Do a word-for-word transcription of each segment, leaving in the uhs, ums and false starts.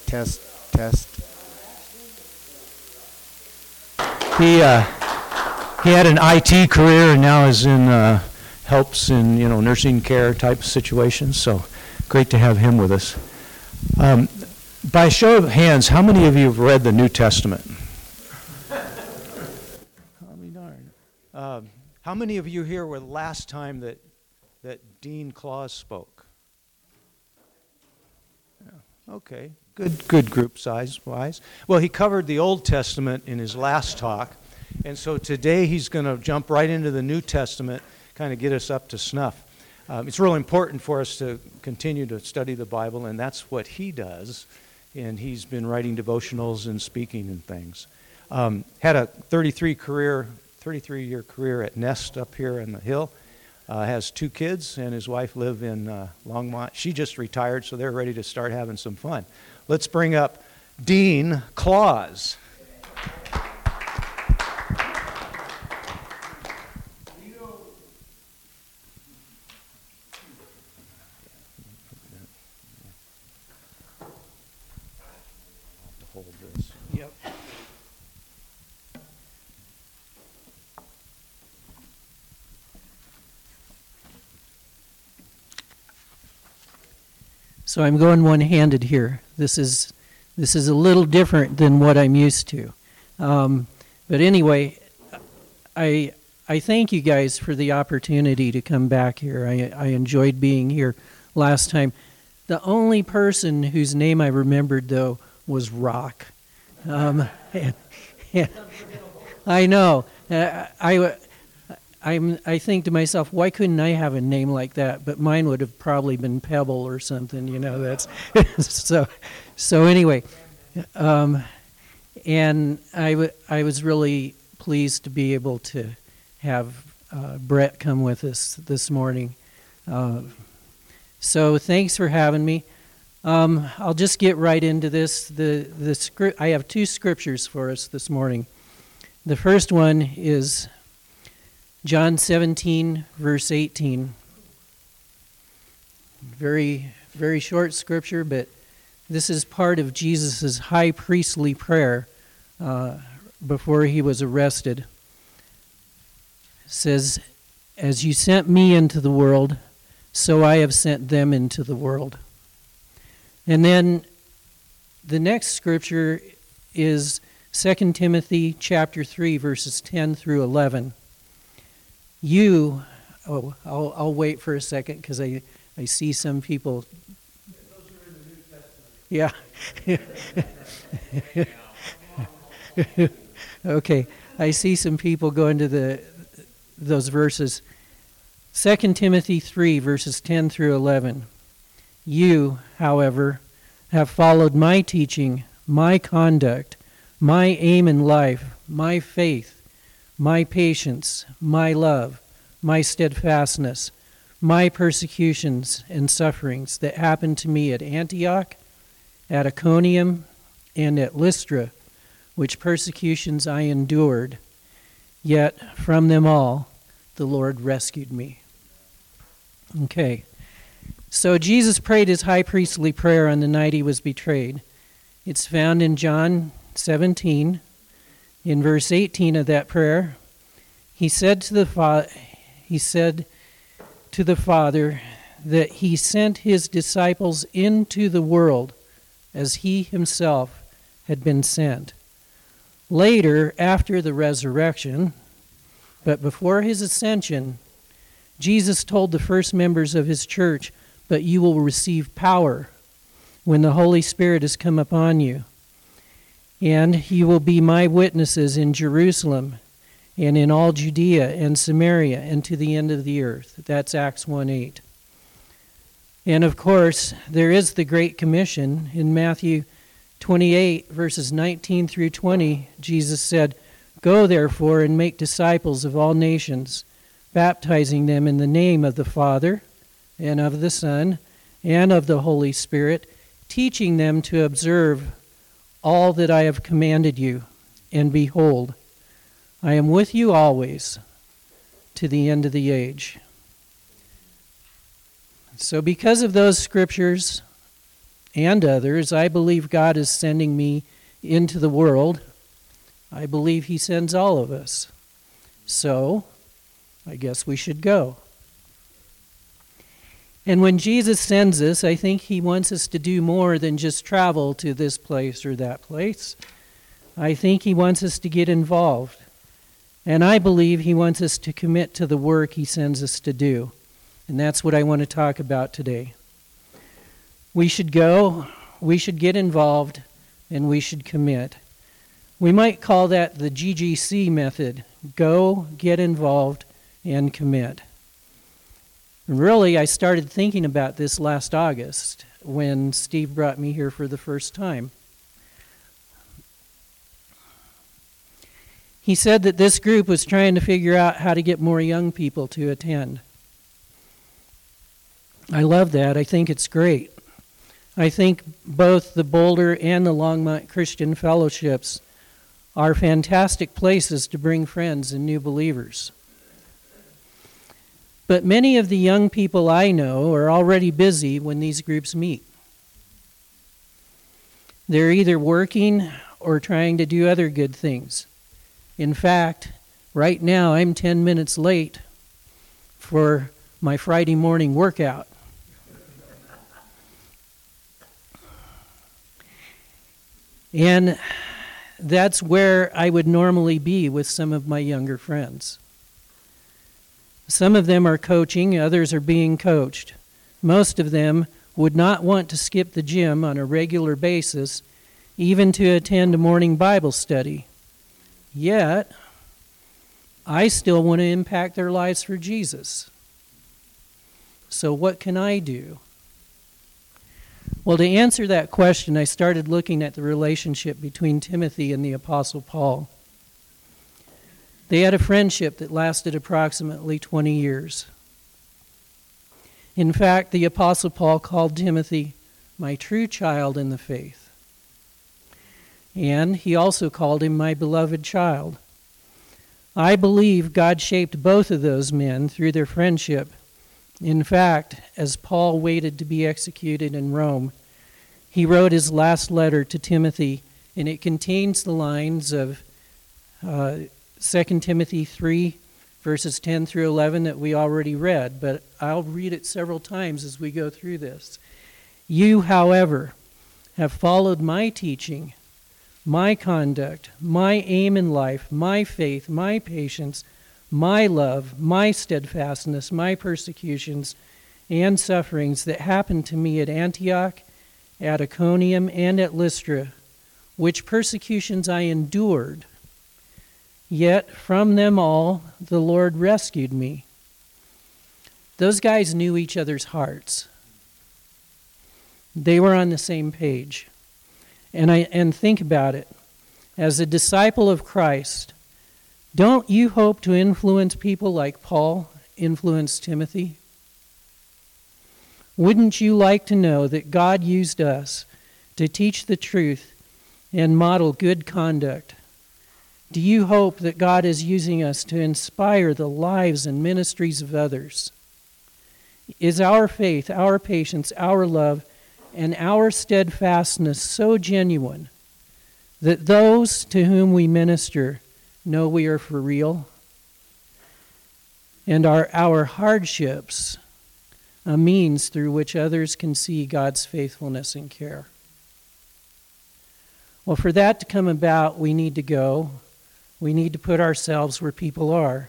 Test, test. He uh, he had an I T career and now is in uh, helps in you know nursing care type situations. So great to have him with us. Um, by show of hands, how many of you have read the New Testament? I'll be darned. Uh, how many of you here were the last time that that Dean Claus spoke? Yeah. Okay. Good, good group size-wise. Well, he covered the Old Testament in his last talk, and so today he's going to jump right into the New Testament, kind of get us up to snuff. Um, it's really important for us to continue to study the Bible, and that's what he does, and he's been writing devotionals and speaking and things. Um, had a thirty-three career, thirty-three-year career at Nest up here on the hill. Uh, has two kids, and his wife live in uh, Longmont. She just retired, so they're ready to start having some fun. Let's bring up Dean Claus. Hold this. Yep. So I'm going one-handed here. This is this is a little different than what I'm used to. Um, but anyway, I I thank you guys for the opportunity to come back here. I, I enjoyed being here last time. The only person whose name I remembered, though, was Rock. Um, and, and I know. Uh, I, I'm, I think to myself, why couldn't I have a name like that? But mine would have probably been Pebble or something, you know. That's so. So anyway, um, and I, w- I was really pleased to be able to have uh, Brett come with us this morning. Uh, so thanks for having me. Um, I'll just get right into this. The the script. I have two scriptures for us this morning. The first one is John seventeen, verse eighteen. Very, very short scripture, but this is part of Jesus' high priestly prayer uh, before he was arrested. It says, "As you sent me into the world, so I have sent them into the world." And then the next scripture is Second Timothy chapter three, verses ten through eleven. You, oh, I'll, I'll wait for a second because I, I see some people. Those are in the New Testament. Yeah. Okay, I see some people go into the those verses. Second Timothy three, verses ten through eleven. You, however, have followed my teaching, my conduct, my aim in life, my faith, my patience, my love, my steadfastness, my persecutions and sufferings that happened to me at Antioch, at Iconium, and at Lystra, which persecutions I endured, yet from them all the Lord rescued me. Okay. So Jesus prayed his high priestly prayer on the night he was betrayed. It's found in John seventeen. In verse eighteen of that prayer, he said to the fa- he said to the Father that he sent his disciples into the world as he himself had been sent. Later, after the resurrection, but before his ascension, Jesus told the first members of his church, "But you will receive power when the Holy Spirit has come upon you. And you will be my witnesses in Jerusalem and in all Judea and Samaria and to the end of the earth." That's Acts one eight. And of course, there is the Great Commission. In Matthew twenty-eight, verses nineteen through twenty, Jesus said, "Go therefore and make disciples of all nations, baptizing them in the name of the Father and of the Son and of the Holy Spirit, teaching them to observe all that I have commanded you. And behold, I am with you always to the end of the age." So because of those scriptures, and others. I believe God is sending me into the world. I believe he sends all of us. So, I guess we should go. And when Jesus sends us, I think he wants us to do more than just travel to this place or that place. I think he wants us to get involved. And I believe he wants us to commit to the work he sends us to do. And that's what I want to talk about today. We should go, we should get involved, and we should commit. We might call that the G G C method. Go, get involved, and commit. Really, I started thinking about this last August when Steve brought me here for the first time. He said that this group was trying to figure out how to get more young people to attend. I love that. I think it's great. I think both the Boulder and the Longmont Christian Fellowships are fantastic places to bring friends and new believers. But many of the young people I know are already busy when these groups meet. They're either working or trying to do other good things. In fact, right now I'm ten minutes late for my Friday morning workout. And that's where I would normally be with some of my younger friends. Some of them are coaching, others are being coached. Most of them would not want to skip the gym on a regular basis, even to attend a morning Bible study. Yet, I still want to impact their lives for Jesus. So what can I do? Well, to answer that question, I started looking at the relationship between Timothy and the Apostle Paul. They had a friendship that lasted approximately twenty years. In fact, the Apostle Paul called Timothy my true child in the faith. And he also called him my beloved child. I believe God shaped both of those men through their friendship. In fact, as Paul waited to be executed in Rome, he wrote his last letter to Timothy, and it contains the lines of uh, Second Timothy three, verses ten through eleven that we already read, but I'll read it several times as we go through this. You, however, have followed my teaching, my conduct, my aim in life, my faith, my patience, my love, my steadfastness, my persecutions and sufferings that happened to me at Antioch, at Iconium, and at Lystra, which persecutions I endured. Yet from them all the Lord rescued me. Those guys knew each other's hearts. They were on the same page. And I and think about it. As a disciple of Christ, don't you hope to influence people like Paul influenced Timothy? Wouldn't you like to know that God used us to teach the truth and model good conduct? Do you hope that God is using us to inspire the lives and ministries of others? Is our faith, our patience, our love, and our steadfastness so genuine that those to whom we minister know we are for real? And are our hardships a means through which others can see God's faithfulness and care? Well, for that to come about, we need to go. We need to put ourselves where people are.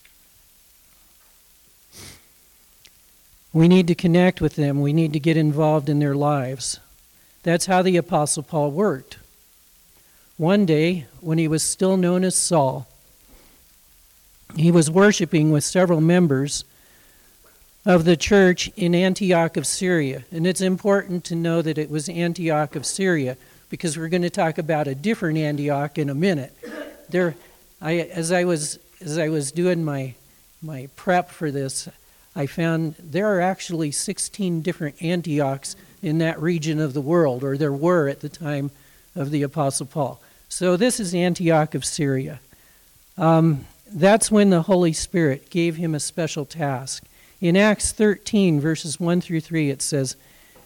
We need to connect with them. We need to get involved in their lives. That's how the Apostle Paul worked. One day, when he was still known as Saul, he was worshiping with several members of the church in Antioch of Syria. And it's important to know that it was Antioch of Syria, because we're going to talk about a different Antioch in a minute. There, I, as I was as I was doing my my prep for this, I found there are actually sixteen different Antiochs in that region of the world, or there were at the time of the Apostle Paul. So this is Antioch of Syria. Um, that's when the Holy Spirit gave him a special task. In Acts thirteen, verses one through three, it says,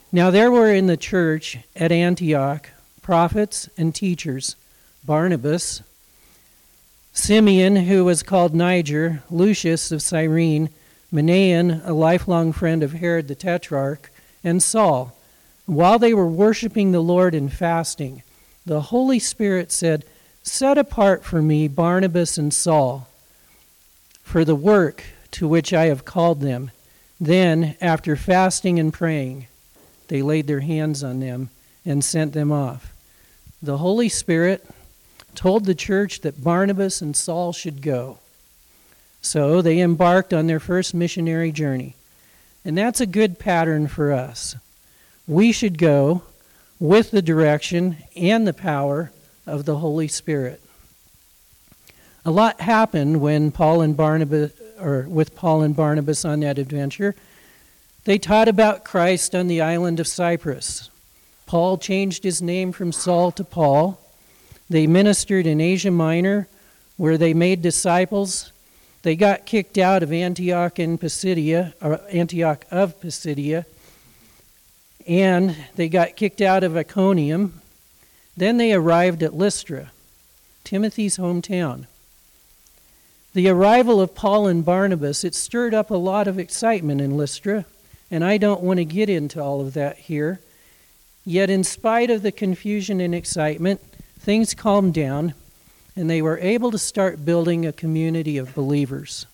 Now there were in the church at Antioch prophets and teachers, Barnabas, Simeon, who was called Niger, Lucius of Cyrene, Manaen, a lifelong friend of Herod the Tetrarch, and Saul. While they were worshiping the Lord and fasting, the Holy Spirit said, "Set apart for me Barnabas and Saul for the work to which I have called them." Then, after fasting and praying, they laid their hands on them and sent them off. The Holy Spirit told the church that Barnabas and Saul should go. So they embarked on their first missionary journey. And that's a good pattern for us. We should go with the direction and the power of the Holy Spirit. A lot happened when Paul and Barnabas, or with Paul and Barnabas on that adventure. They taught about Christ on the island of Cyprus. Paul changed his name from Saul to Paul. They ministered in Asia Minor, where they made disciples. They got kicked out of Antioch in Pisidia, or Antioch of Pisidia, and they got kicked out of Iconium. Then they arrived at Lystra, Timothy's hometown. The arrival of Paul and Barnabas, it stirred up a lot of excitement in Lystra, and I don't want to get into all of that here. Yet in spite of the confusion and excitement, things calmed down, and they were able to start building a community of believers.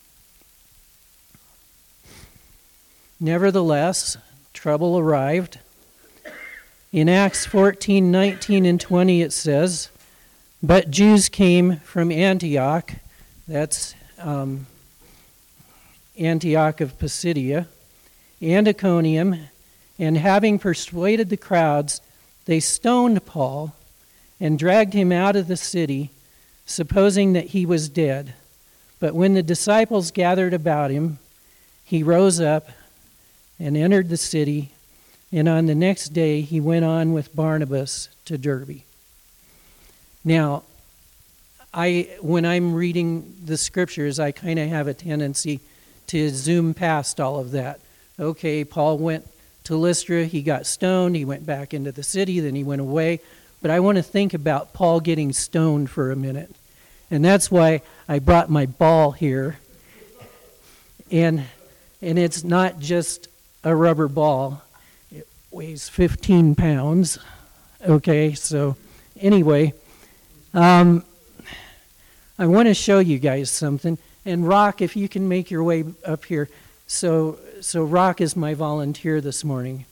Nevertheless, trouble arrived. In Acts fourteen, nineteen, and twenty it says, "But Jews came from Antioch," that's um, Antioch of Pisidia, "and Iconium, and having persuaded the crowds, they stoned Paul and dragged him out of the city, supposing that he was dead. But when the disciples gathered about him, he rose up and entered the city, and on the next day he went on with Barnabas to Derbe." Now, I when I'm reading the scriptures, I kind of have a tendency to zoom past all of that. Okay, Paul went to Lystra, he got stoned, he went back into the city, then he went away. But I want to think about Paul getting stoned for a minute. And that's why I brought my ball here. And and it's not just a rubber ball. It weighs fifteen pounds. Okay, so anyway, um, I want to show you guys something. And Rock, if you can make your way up here. So so Rock is my volunteer this morning.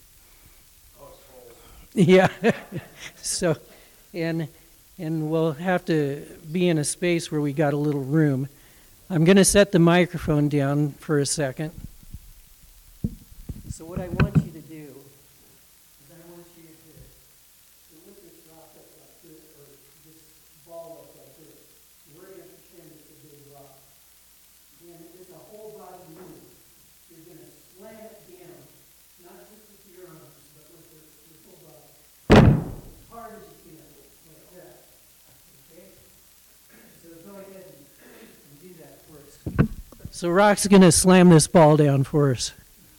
Yeah. So, and and we'll have to be in a space where we got a little room. I'm going to set the microphone down for a second. So what I want you to do is I want you to, to lift this rock up like this, or this ball up like this. We're going to pretend it's a big rock. And it's a whole body move. You're going to slam it down, not just with your arms, but with your, your whole body. As hard as you can, like that. Okay? So go ahead and, and do that for us. So Rock's going to slam this ball down for us.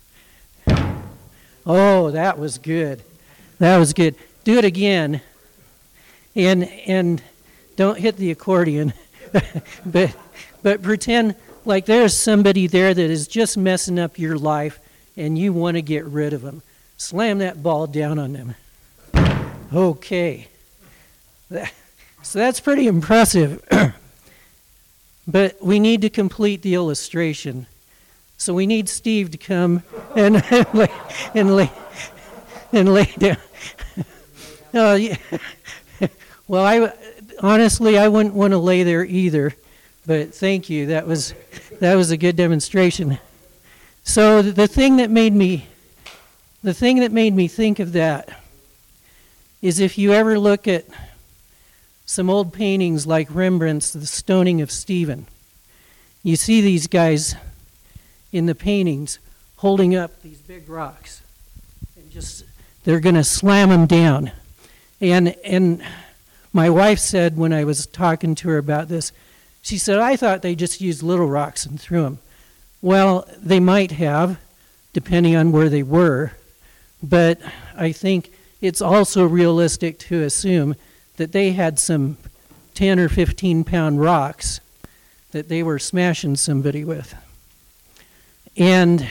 Oh, that was good. That was good. Do it again. And and don't hit the accordion. but but pretend like there's somebody there that is just messing up your life and you want to get rid of them. Slam that ball down on them. Okay. So that's pretty impressive. But we need to complete the illustration. So we need Steve to come and, and lay and lay and lay down. Oh, yeah. Well, I honestly I wouldn't want to lay there either, but thank you. That was that was a good demonstration. So the thing that made me the thing that made me think of that is if you ever look at some old paintings like Rembrandt's The Stoning of Stephen, you see these guys in the paintings holding up these big rocks and just they're going to slam them down. And and my wife said when I was talking to her about this, she said, I thought they just used little rocks and threw them. Well, they might have, depending on where they were, But I think it's also realistic to assume that they had some ten or fifteen pound rocks that they were smashing somebody with. And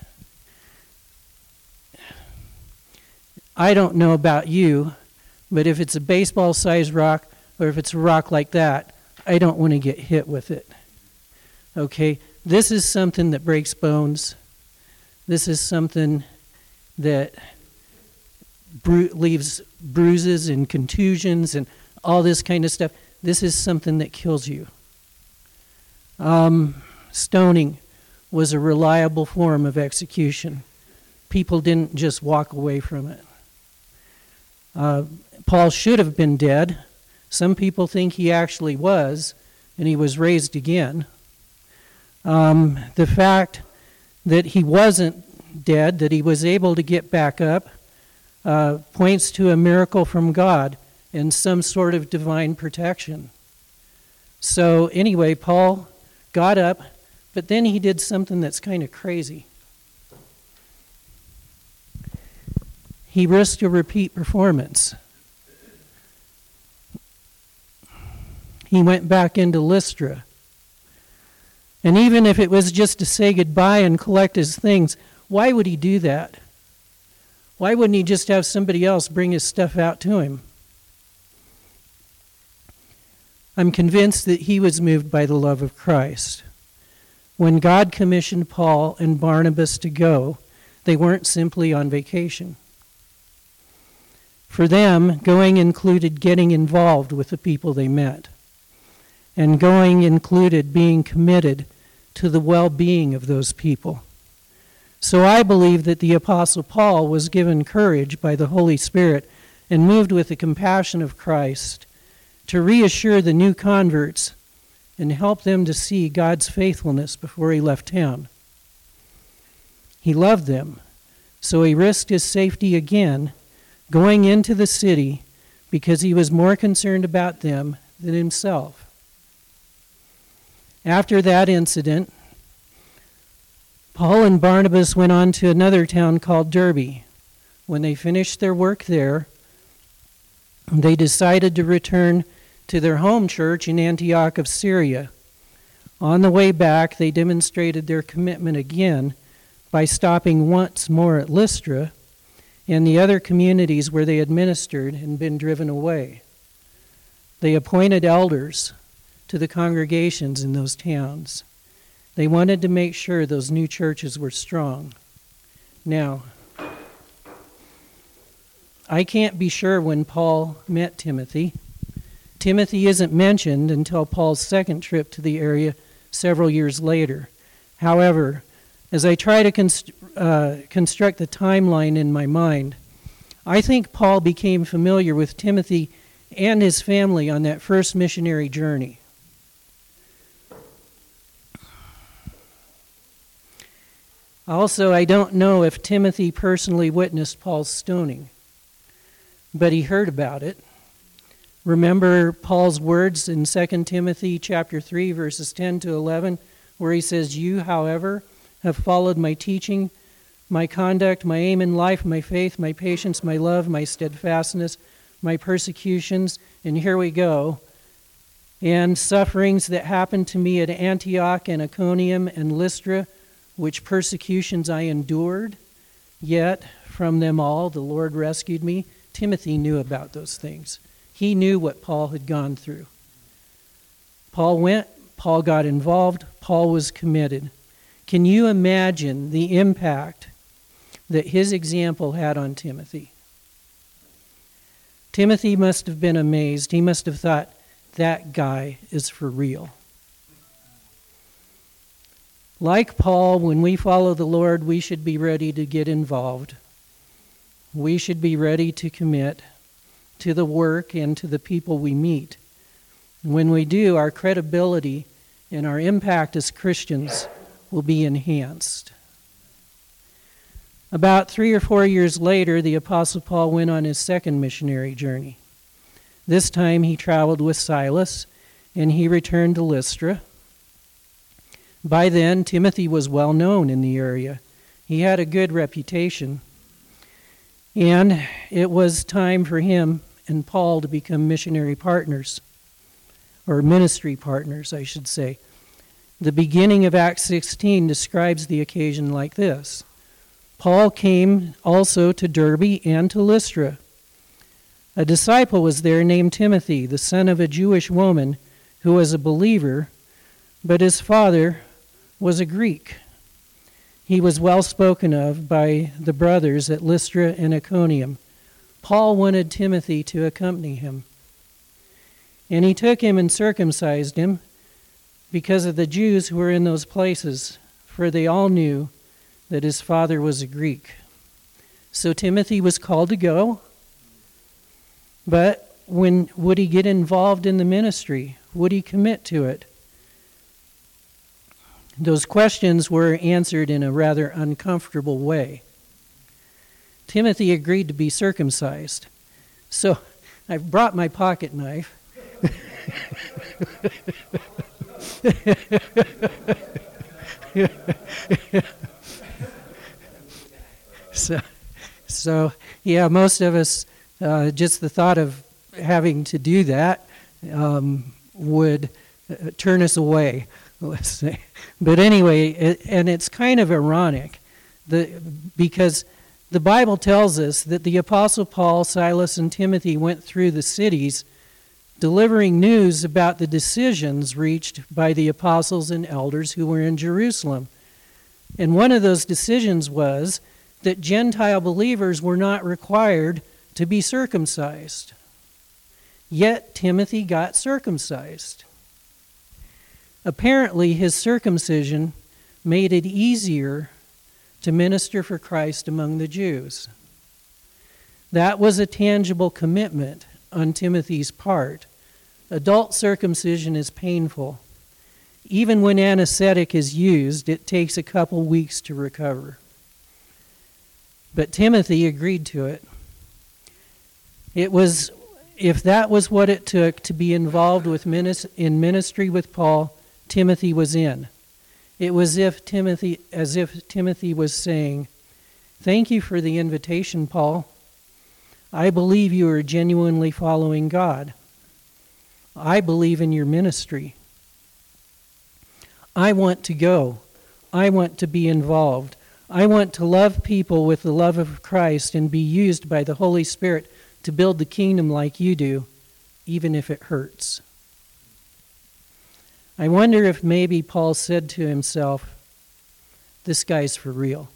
I don't know about you, but if it's a baseball sized rock or if it's a rock like that, I don't want to get hit with it. Okay? This is something that breaks bones. This is something that bru- leaves bruises and contusions and all this kind of stuff. This is something that kills you. Um, stoning was a reliable form of execution. People didn't just walk away from it. Uh, Paul should have been dead. Some people think he actually was, and he was raised again. Um, the fact that he wasn't dead, that he was able to get back up, uh, points to a miracle from God and some sort of divine protection. So anyway, Paul got up, but then he did something that's kind of crazy. He risked a repeat performance. He went back into Lystra. And even if it was just to say goodbye and collect his things, why would he do that? Why wouldn't he just have somebody else bring his stuff out to him? I'm convinced that he was moved by the love of Christ. When God commissioned Paul and Barnabas to go, they weren't simply on vacation. For them, going included getting involved with the people they met. And going included being committed to the well-being of those people. So I believe that the Apostle Paul was given courage by the Holy Spirit and moved with the compassion of Christ to reassure the new converts and help them to see God's faithfulness before he left town. He loved them, so he risked his safety again, going into the city because he was more concerned about them than himself. After that incident, Paul and Barnabas went on to another town called Derbe. When they finished their work there, they decided to return to their home church in Antioch of Syria. On the way back, they demonstrated their commitment again by stopping once more at Lystra and the other communities where they had ministered and been driven away. They appointed elders to the congregations in those towns. They wanted to make sure those new churches were strong. Now, I can't be sure when Paul met Timothy. Timothy isn't mentioned until Paul's second trip to the area several years later. However, as I try to const- uh, construct the timeline in my mind, I think Paul became familiar with Timothy and his family on that first missionary journey. Also, I don't know if Timothy personally witnessed Paul's stoning, but he heard about it. Remember Paul's words in Second Timothy chapter three, verses ten to eleven, where he says, "You, however, have followed my teaching, my conduct, my aim in life, my faith, my patience, my love, my steadfastness, my persecutions," and here we go, "and sufferings that happened to me at Antioch and Iconium and Lystra, which persecutions I endured, yet from them all the Lord rescued me." Timothy knew about those things. He knew what Paul had gone through. Paul went, Paul got involved, Paul was committed. Can you imagine the impact that his example had on Timothy? Timothy must have been amazed. He must have thought, that guy is for real. Like Paul, when we follow the Lord, we should be ready to get involved. We should be ready to commit to the work and to the people we meet. When we do, our credibility and our impact as Christians will be enhanced. About three or four years later, the Apostle Paul went on his second missionary journey. This time he traveled with Silas, and he returned to Lystra. By then, Timothy was well known in the area. He had a good reputation. And it was time for him and Paul to become missionary partners, or ministry partners, I should say. The beginning of Acts sixteen describes the occasion like this. Paul came also to Derbe and to Lystra. A disciple was there named Timothy, the son of a Jewish woman who was a believer, but his father was a Greek. He was well spoken of by the brothers at Lystra and Iconium. Paul wanted Timothy to accompany him. And he took him and circumcised him because of the Jews who were in those places, for they all knew that his father was a Greek. So Timothy was called to go, but when would he get involved in the ministry? Would he commit to it? Those questions were answered in a rather uncomfortable way. Timothy agreed to be circumcised. So I've brought my pocket knife. so, so, yeah, most of us, uh, just the thought of having to do that um, would uh, turn us away, let's say. But anyway, it, and it's kind of ironic the, because the Bible tells us that the Apostle Paul, Silas, and Timothy went through the cities delivering news about the decisions reached by the apostles and elders who were in Jerusalem. And one of those decisions was that Gentile believers were not required to be circumcised. Yet Timothy got circumcised. Apparently, his circumcision made it easier to minister for Christ among the Jews. That was a tangible commitment on Timothy's part. Adult circumcision is painful. Even when anesthetic is used, it takes a couple weeks to recover. But Timothy agreed to it. It was, if that was what it took to be involved with minis- in ministry with Paul, Timothy was in. It was if Timothy, as if Timothy was saying, "Thank you for the invitation, Paul. I believe you are genuinely following God. I believe in your ministry. I want to go. I want to be involved. I want to love people with the love of Christ and be used by the Holy Spirit to build the kingdom like you do, even if it hurts." I wonder if maybe Paul said to himself, "This guy's for real."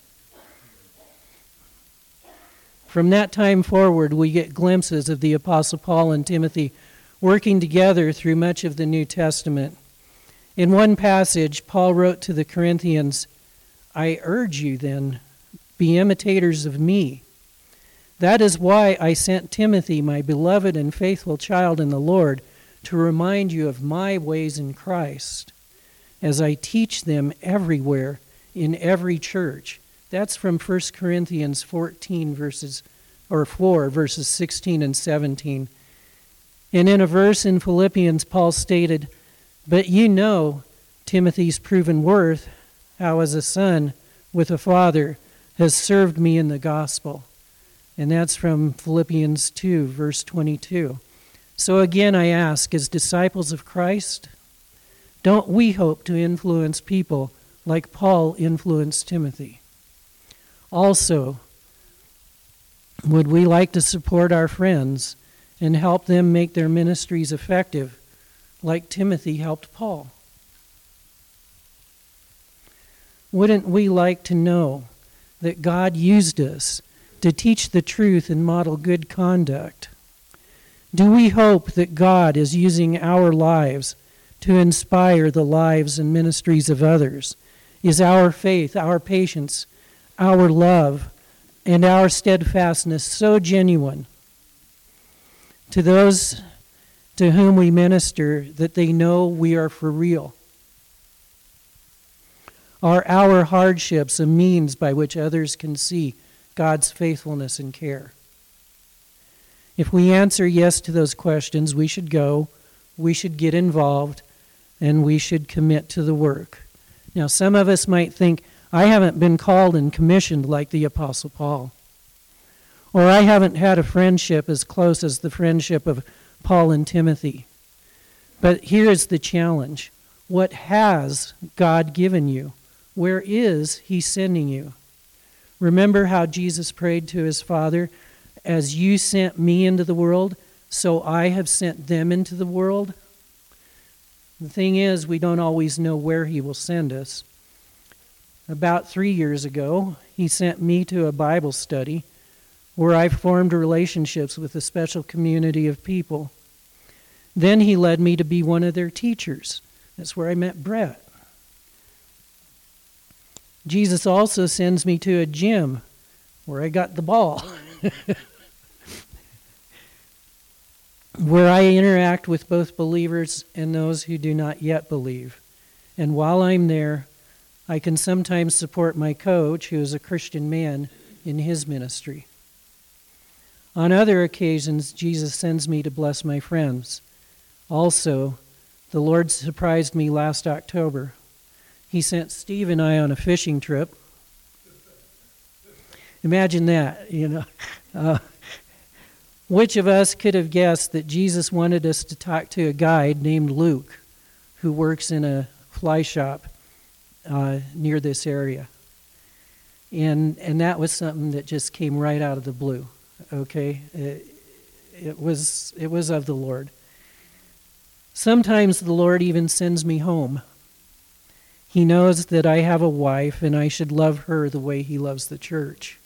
From that time forward, we get glimpses of the Apostle Paul and Timothy working together through much of the New Testament. In one passage, Paul wrote to the Corinthians, "I urge you then, be imitators of me. That is why I sent Timothy, my beloved and faithful child in the Lord, to remind you of my ways in Christ, as I teach them everywhere in every church." That's from First Corinthians fourteen verses or four verses sixteen and seventeen. And in a verse in Philippians, Paul stated, "But you know Timothy's proven worth, how as a son with a father has served me in the gospel." And that's from Philippians two, verse twenty-two. So again, I ask, as disciples of Christ, don't we hope to influence people like Paul influenced Timothy? Also, would we like to support our friends and help them make their ministries effective, like Timothy helped Paul? Wouldn't we like to know that God used us to teach the truth and model good conduct? Do we hope that God is using our lives to inspire the lives and ministries of others? Is our faith, our patience, our love, and our steadfastness so genuine to those to whom we minister that they know we are for real? Are our hardships a means by which others can see God's faithfulness and care? If we answer yes to those questions, we should go, we should get involved, and we should commit to the work. Now, some of us might think, I haven't been called and commissioned like the Apostle Paul. or I haven't had a friendship as close as the friendship of Paul and Timothy. But here's the challenge. What has God given you? Where is he sending you? Remember how Jesus prayed to his Father, as you sent me into the world, so I have sent them into the world? The thing is, we don't always know where he will send us. About three years ago, he sent me to a Bible study where I formed relationships with a special community of people. Then he led me to be one of their teachers. That's where I met Brett. Jesus also sends me to a gym where I got the ball, where I interact with both believers and those who do not yet believe. And while I'm there, I can sometimes support my coach, who is a Christian man, in his ministry. On other occasions, Jesus sends me to bless my friends. Also, the Lord surprised me last October. He sent Steve and I on a fishing trip. Imagine that, you know. Uh, which of us could have guessed that Jesus wanted us to talk to a guide named Luke, who works in a fly shop uh, near this area? And and that was something that just came right out of the blue. Okay, it, it was it was of the Lord. Sometimes the Lord even sends me home. He knows that I have a wife and I should love her the way he loves the church.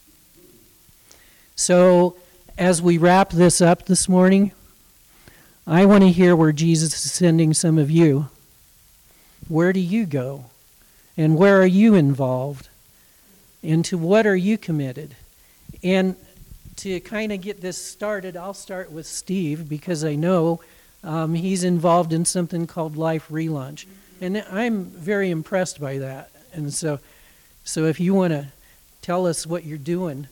So, as we wrap this up this morning, I want to hear where Jesus is sending some of you. Where do you go? And where are you involved? And to what are you committed? And to kind of get this started, I'll start with Steve, because I know um, he's involved in something called Life Relaunch. And I'm very impressed by that. And so, so if you want to tell us what you're doing.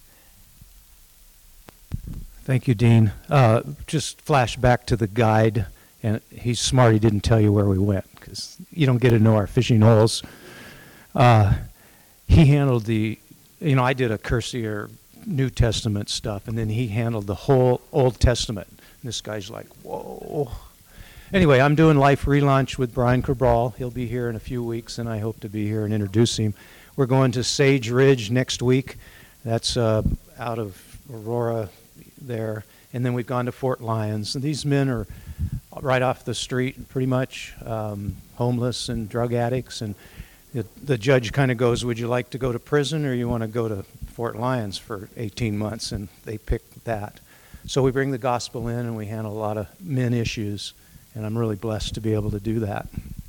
Thank you, Dean. Uh, just flash back to the guide, and he's smart. He didn't tell you where we went, because you don't get to know our fishing holes. Uh, he handled the, you know, I did a Cursier New Testament stuff, and then he handled the whole Old Testament. And this guy's like, whoa. Anyway, I'm doing Life Relaunch with Brian Cabral. He'll be here in a few weeks, and I hope to be here and introduce him. We're going to Sage Ridge next week. That's uh, out of Aurora there. And then we've gone to Fort Lyons. And these men are right off the street, pretty much, um, homeless and drug addicts. And the, the judge kind of goes, would you like to go to prison, or you want to go to Fort Lyons for eighteen months? And they picked that. So we bring the gospel in, and we handle a lot of men issues. And I'm really blessed to be able to do that.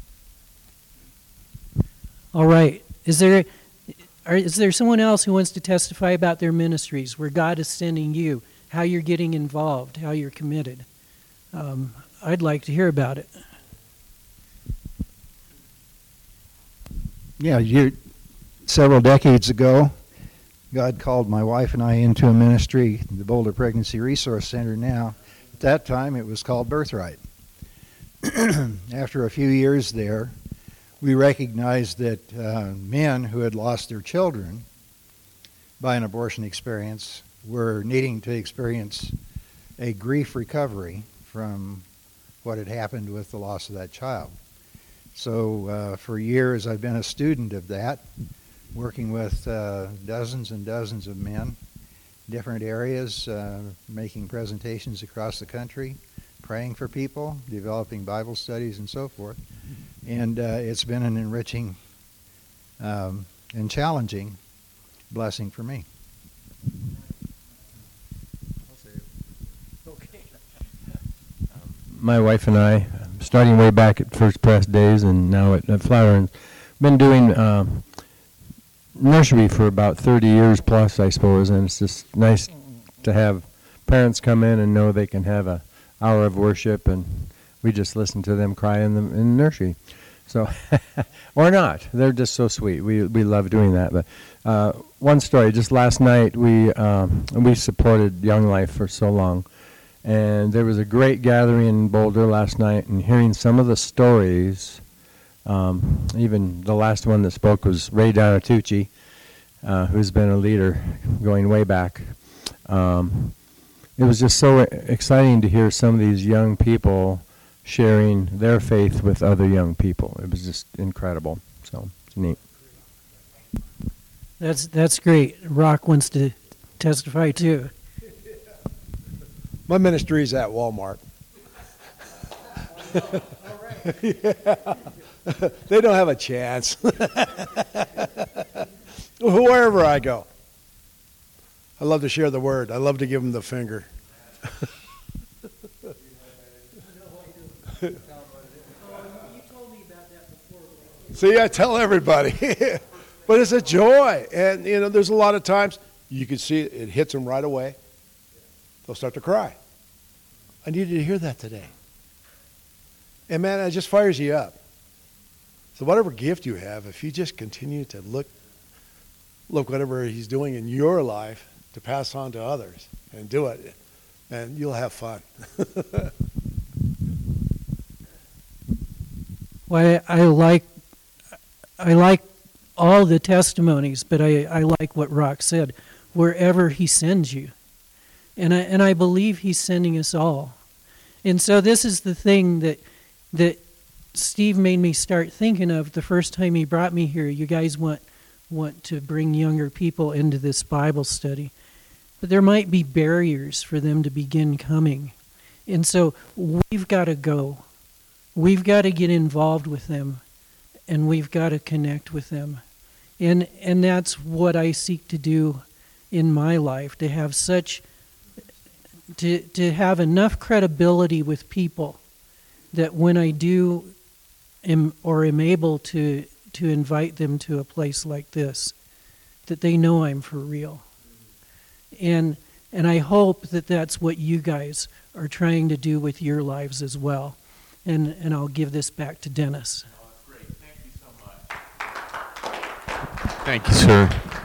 All right. Is there are, is there someone else who wants to testify about their ministries, where God is sending you, how you're getting involved, how you're committed? Um, I'd like to hear about it. Yeah, you, several decades ago, God called my wife and I into a ministry, the Boulder Pregnancy Resource Center now. At that time, it was called Birthright. After a few years there, we recognized that uh, men who had lost their children by an abortion experience were needing to experience a grief recovery from what had happened with the loss of that child. So uh, for years I've been a student of that, working with uh, dozens and dozens of men, different areas, uh, making presentations across the country, praying for people, developing Bible studies, and so forth. And uh, it's been an enriching um, and challenging blessing for me. Okay. My wife and I, starting way back at First Press days and now at, at Flower, been doing um, nursery for about thirty years plus, I suppose, and it's just nice to have parents come in and know they can have a hour of worship, and we just listen to them cry in the, in the nursery. So, or not. They're just so sweet. We we love doing that. But uh, one story, just last night, we um, we supported Young Life for so long, and there was a great gathering in Boulder last night, and hearing some of the stories, um, even the last one that spoke was Ray Donatucci, uh, who's been a leader going way back. um, it was just so exciting to hear some of these young people sharing their faith with other young people. It was just incredible. So it's neat. That's that's great. Rock wants to testify too. My ministry is at Walmart. Yeah. They don't have a chance. Wherever I go. I love to share the word. I love to give them the finger. See, I tell everybody. But it's a joy. And, you know, there's a lot of times you can see it, it hits them right away. They'll start to cry. I needed to hear that today. And, man, it just fires you up. So whatever gift you have, if you just continue to look, look whatever he's doing in your life to pass on to others and do it, and you'll have fun. Well, I, I like I like all the testimonies, but I, I like what Rock said. Wherever he sends you, and I and I believe he's sending us all. And so this is the thing that that Steve made me start thinking of the first time he brought me here. You guys want want to bring younger people into this Bible study, but there might be barriers for them to begin coming, and so we've got to go. We've got to get involved with them, and we've got to connect with them. And and that's what I seek to do in my life, to have such, to to have enough credibility with people that when I do am or am able to to invite them to a place like this, that they know I'm for real. And and I hope that that's what you guys are trying to do with your lives as well. And and I'll give this back to Dennis. Thank you, sir.